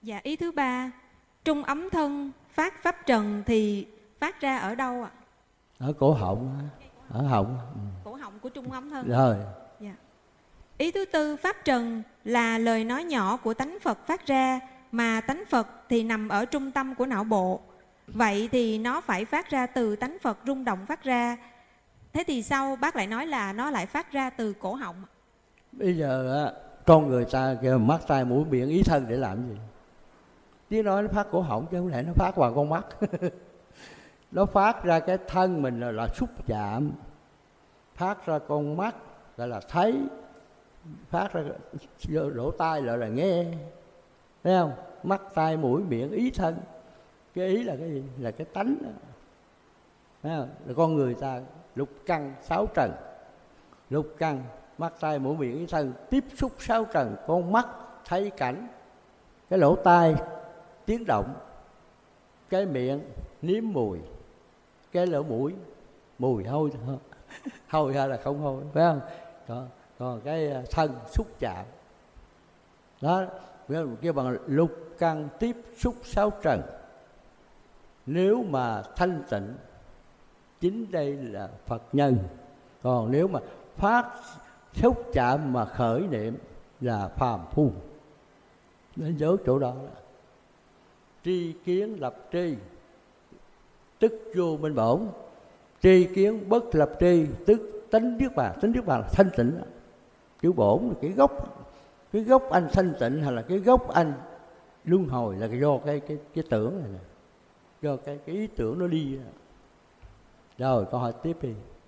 Dạ, ý thứ ba, trung ấm thân phát pháp trần thì phát ra ở đâu ạ? Ở cổ họng, ở họng. Cổ họng của trung ấm thân. Rồi. Dạ. Ý thứ tư, pháp trần là lời nói nhỏ của tánh Phật phát ra, mà tánh Phật thì nằm ở trung tâm của não bộ. Vậy thì nó phải phát ra từ tánh Phật rung động phát ra. Thế thì sao bác lại nói là nó lại phát ra từ cổ họng? Bây giờ á, con người ta kêu mắt tai mũi miệng ý thân để làm gì? Tiếng nói nó phát cổ họng chứ không lẽ nó phát vào con mắt. Nó phát ra cái thân mình là xúc chạm, phát ra con mắt là thấy, phát ra lỗ tai là nghe, thấy không? Mắt tai mũi miệng ý thân. Cái ý là cái gì? Là cái tánh đó. Thấy không? Là con người ta lục căn sáu trần. Lục căn, mắt tai mũi miệng ý thân tiếp xúc sáu trần. Con mắt thấy cảnh, cái lỗ tai tiếng động, cái miệng nếm mùi, cái lỗ mũi mùi hôi hôi hay là không hôi, phải không? Còn cái thân xúc chạm đó, kêu bằng lục căn tiếp xúc sáu trần. Nếu mà thanh tịnh chính đây là Phật nhân. Còn nếu mà phát xúc chạm mà khởi niệm là phàm phu. Nó nhớ chỗ đó là tri kiến lập tri tức vô minh bổn, tri kiến bất lập tri tức tánh niết bàn. Tánh niết bàn là thanh tịnh. Chữ bổn là cái gốc anh thanh tịnh, hay là cái gốc anh luân hồi, là do cái tưởng này nè, do cái ý tưởng nó đi. Rồi câu hỏi tiếp đi.